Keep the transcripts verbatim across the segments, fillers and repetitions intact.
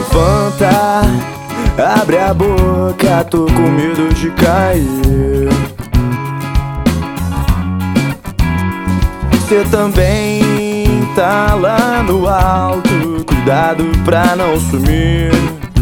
levanta, abre a boca, tô com medo de cair. Cê também tá lá no alto, cuidado pra não sumir.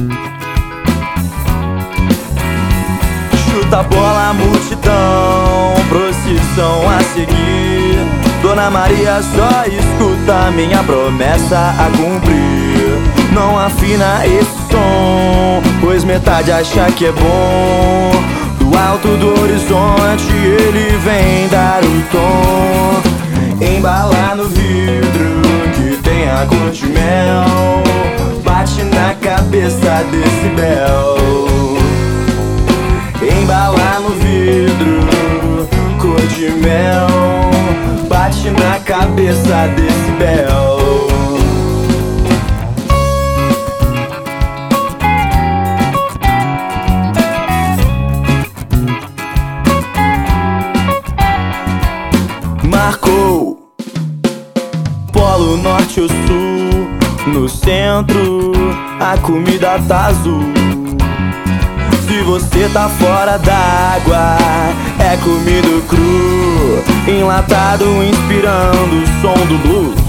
Chuta a bola, multidão, procissão a seguir. Dona Maria só escuta minha promessa a cumprir. Não afina esse som, pois metade acha que é bom. Do alto do horizonte ele vem dar o tom. Embalar no vidro que tem a cor de mel, bate na cabeça desse bel. Embalar no vidro, cor de mel, bate na cabeça desse bel. Marcou Polo Norte ou Sul, no centro a comida tá azul. Se você tá fora d'água, é comido cru, enlatado inspirando o som do blues.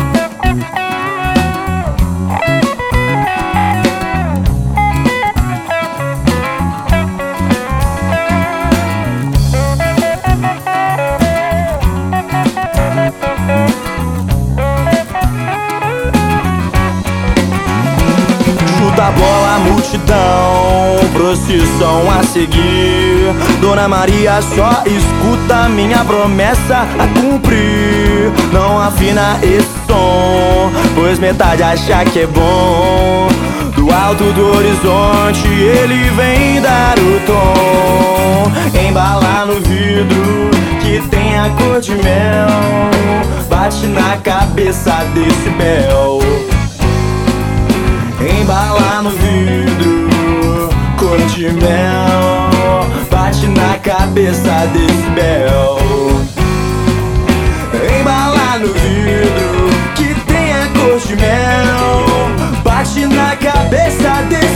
Chuta a bola, multidão, procissão a seguir. Dona Maria só escuta minha promessa a cumprir. Não afina esse som, pois metade acha que é bom. Do alto do horizonte ele vem dar o tom. Embalar no vidro que tem a cor de mel, bate na cabeça desse bel. Embalar no vidro, cor de mel, bate na cabeça desse bel. Embalar no vidro que tem a cor de mel, bate na cabeça desse